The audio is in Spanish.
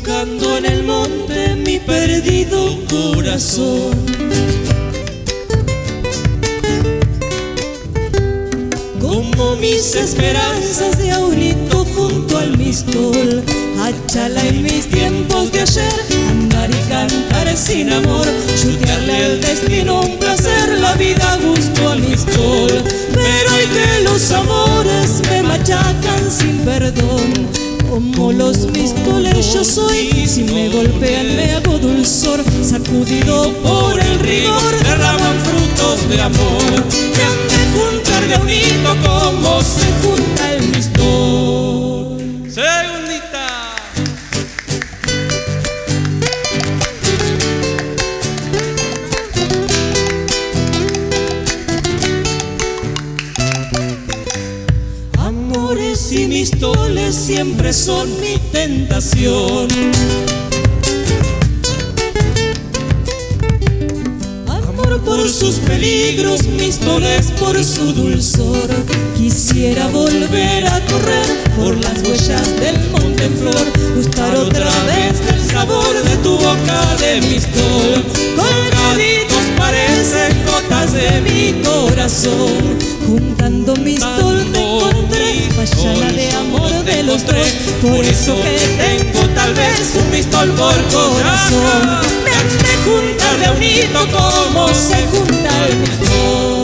buscando en el monte mi perdido corazón. Como mis esperanzas de aurito junto al mistol, achala en mis tiempos de ayer, andar y cantar sin amor, chutearle el destino un placer, la vida busco al mistol. Pero hoy que los amores me machacan sin perdón, como los mistoles yo soy, si me golpean me hago dulzor, sacudido por el rigor, derraman frutos de amor, que han de juntar de unito como se junta el mistol. Segundita. Amores y mistoles siempre son mi tentación. Amor por sus peligros, mistoles por su dulzor. Quisiera volver a correr por las huellas del monte en flor, gustar otra vez del sabor de tu boca de mistol. Colgaditos parecen gotas de mi corazón, juntando mistol te encontré, fallada de amor de los dos. Por eso que tengo tal vez un mistol por corazón, me han de juntar de unito como se junta el mistol.